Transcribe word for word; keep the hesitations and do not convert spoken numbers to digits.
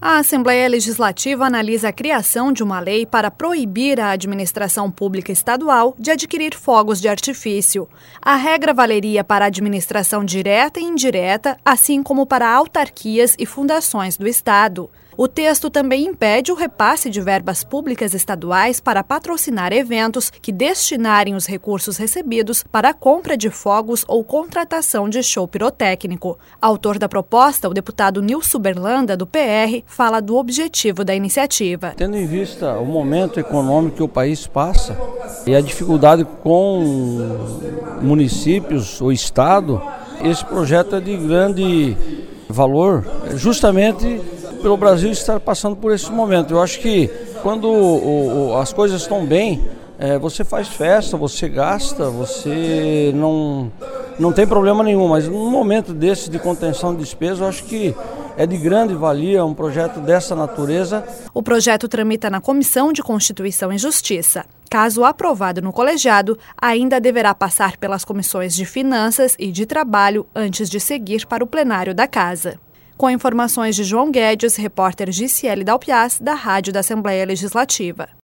A Assembleia Legislativa analisa a criação de uma lei para proibir a administração pública estadual de adquirir fogos de artifício. A regra valeria para a administração direta e indireta, assim como para autarquias e fundações do Estado. O texto também impede o repasse de verbas públicas estaduais para patrocinar eventos que destinarem os recursos recebidos para a compra de fogos ou contratação de show pirotécnico. Autor da proposta, o deputado Nilson Berlanda, do P R, fala do objetivo da iniciativa. Tendo em vista o momento econômico que o país passa e a dificuldade com municípios ou estado, esse projeto é de grande valor, justamente pelo Brasil estar passando por esse momento. Eu acho que quando o, o, as coisas estão bem, é, você faz festa, você gasta, você não, não tem problema nenhum, mas num momento desse de contenção de despesa, eu acho que é de grande valia um projeto dessa natureza. O projeto tramita na Comissão de Constituição e Justiça. Caso aprovado no colegiado, ainda deverá passar pelas comissões de Finanças e de Trabalho antes de seguir para o plenário da Casa. Com informações de João Guedes, repórter Giciele Dalpiaz, da Rádio da Assembleia Legislativa.